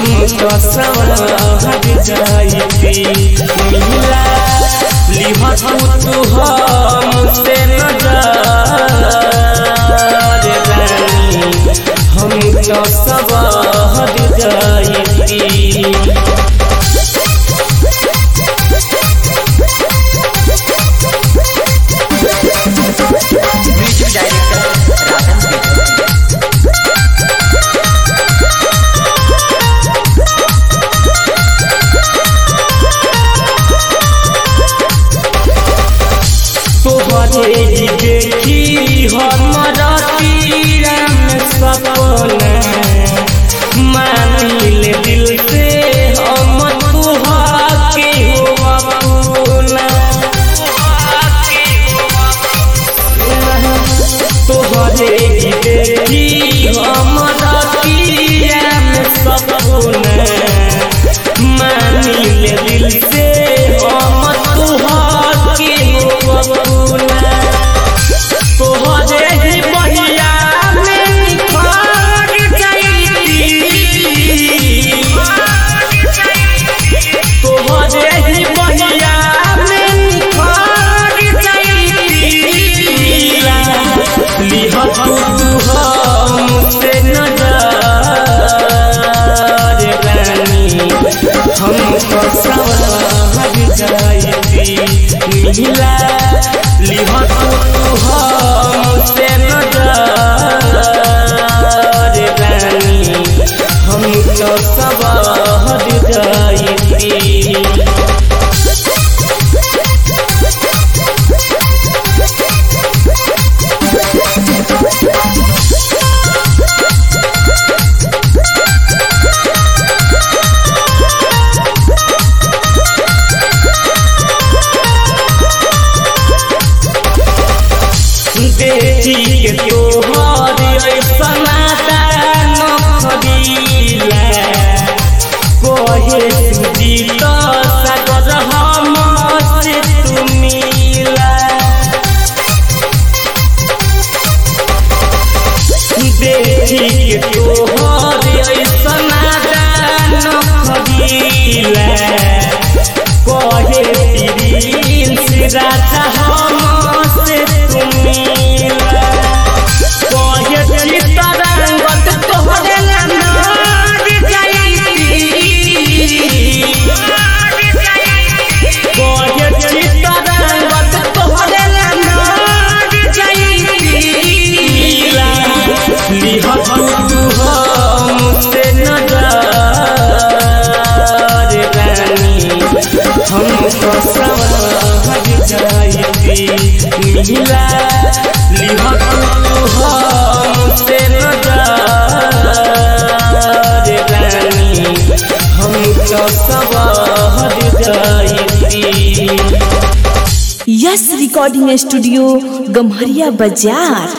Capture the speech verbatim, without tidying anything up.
तो सवार जाइती मिला लिहा तू हमसे नजर रानी हम तो सवार जाइती। तोहरे देखी हमरा तीरा में सपना मानिल दिल से हम तुहाके हो अपना। तोहरे देखी हमरा तीरा में सपना मानिल दिल से हम तुहाके हो अपना। तोहरे ही बहिया में निखार जाइती तोहरे ही बहिया में निखार जाइती लिहा तू हमसे नजर रानी हम तो सवार जाइती मिला लिहा तू हमसे नजर रानी हम तो सवार जाइती। देखी के तोहर ऐसना दान खदीला कोहे सुजीत सागर हमसे तू मिला। देखी के तोहर ऐसना दान खदीला कोहे प्रिंस राजा हमसे तू मिला। कोहे चितरंगत तोहरे नार जाइती कोहे चितरंगत तोहरे नार जाइती लिहा तू हमसे नजर रानी हम तो सवार जाइती मिला लिहा तू हमसे नजर रानी हम तो सवार जाइती। यस रिकॉर्डिंग स्टूडियो गम्हरिया बाजार।